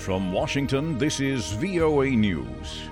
From Washington, this is VOA News.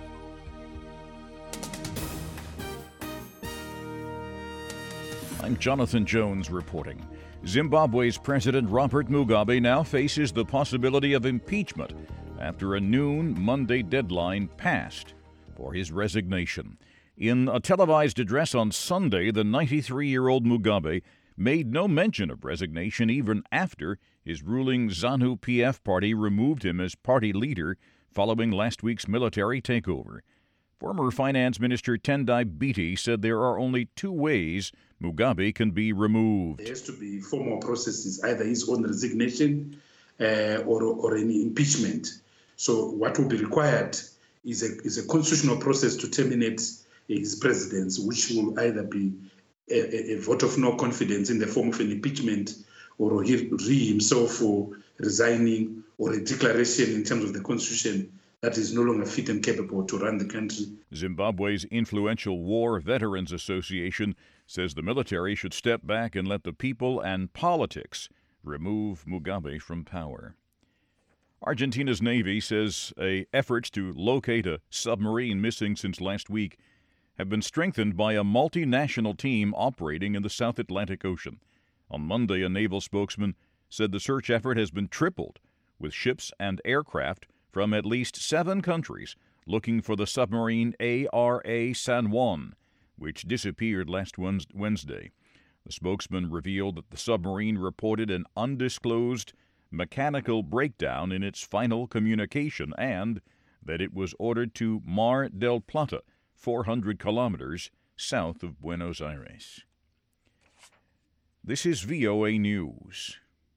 I'm Jonathan Jones reporting. Zimbabwe's President Robert Mugabe now faces the possibility of impeachment after a noon Monday deadline passed for his resignation. In a televised address on Sunday, the 93-year-old Mugabe made no mention of resignation even after his ruling ZANU-PF party removed him as party leader following last week's military takeover. Former Finance Minister Tendai Biti said there are only two ways Mugabe can be removed. There has to be formal processes, either his own resignation or any impeachment. So what will be required is a constitutional process to terminate his presidency, which will either be a vote of no confidence in the form of an impeachment, or he himself for resigning, or a declaration in terms of the constitution that is no longer fit and capable to run the country. Zimbabwe's influential War Veterans Association says the military should step back and let the people and politics remove Mugabe from power. Argentina's Navy says efforts to locate a submarine missing since last week have been strengthened by a multinational team operating in the South Atlantic Ocean. On Monday, a naval spokesman said the search effort has been tripled, with ships and aircraft from at least 7 countries looking for the submarine ARA San Juan, which disappeared last Wednesday. The spokesman revealed that the submarine reported an undisclosed mechanical breakdown in its final communication and that it was ordered to Mar del Plata, 400 kilometers south of Buenos Aires. This is VOA News.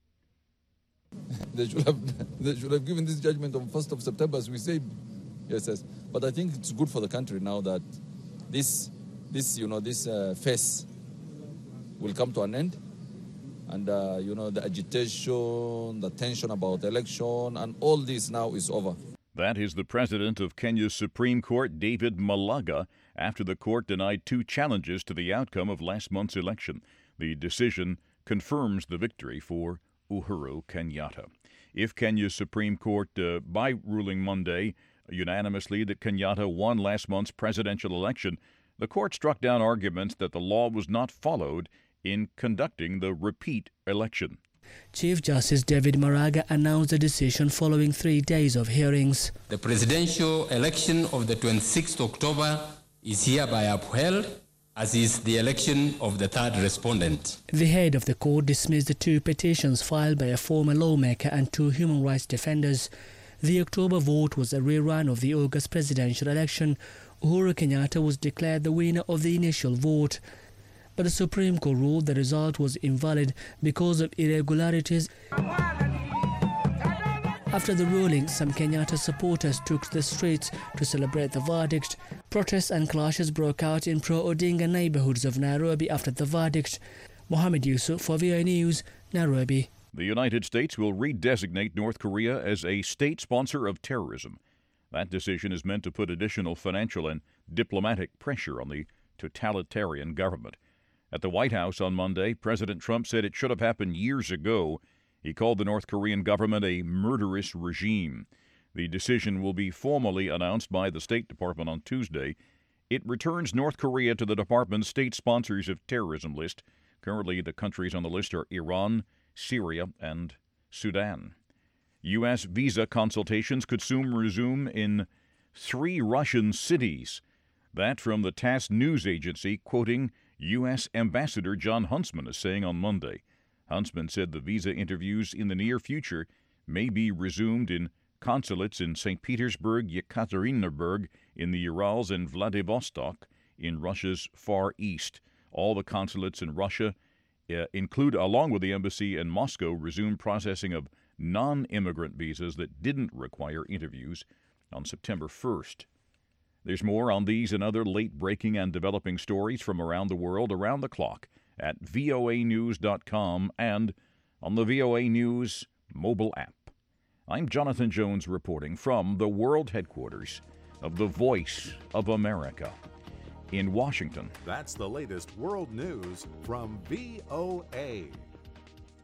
They should have given this judgment on 1st of September, as we say. Yes. But I think it's good for the country now that this phase will come to an end. And, the agitation, the tension about the election, and all this now is over. That is the president of Kenya's Supreme Court, David Malaga, after the court denied 2 challenges to the outcome of last month's election. The decision confirms the victory for Uhuru Kenyatta. If Kenya's Supreme Court, by ruling Monday unanimously that Kenyatta won last month's presidential election, the court struck down arguments that the law was not followed in conducting the repeat election. Chief Justice David Maraga announced the decision following 3 days of hearings. The presidential election of the 26th October is hereby upheld, as is the election of the third respondent. The head of the court dismissed the 2 petitions filed by a former lawmaker and 2 human rights defenders. The October vote was a rerun of the August presidential election. Uhuru Kenyatta was declared the winner of the initial vote, but the Supreme Court ruled the result was invalid because of irregularities. After the ruling, some Kenyatta supporters took to the streets to celebrate the verdict. Protests and clashes broke out in pro-Odinga neighborhoods of Nairobi after the verdict. Mohammed Yusuf for VOA News, Nairobi. The United States will redesignate North Korea as a state sponsor of terrorism. That decision is meant to put additional financial and diplomatic pressure on the totalitarian government. At the White House on Monday, President Trump said it should have happened years ago. He called the North Korean government a murderous regime. The decision will be formally announced by the State Department on Tuesday. It returns North Korea to the department's state sponsors of terrorism list. Currently, the countries on the list are Iran, Syria, and Sudan. U.S. visa consultations could soon resume in 3 Russian cities. That from the TASS news agency, quoting U.S. Ambassador John Huntsman is saying on Monday. Huntsman said the visa interviews in the near future may be resumed in consulates in St. Petersburg, Yekaterinburg in the Urals, and Vladivostok in Russia's Far East. All the consulates in Russia include, along with the embassy in Moscow, resumed processing of non-immigrant visas that didn't require interviews on September 1st. There's more on these and other late-breaking and developing stories from around the world around the clock at voanews.com and on the VOA News mobile app. I'm Jonathan Jones reporting from the world headquarters of the Voice of America in Washington. That's the latest world news from VOA.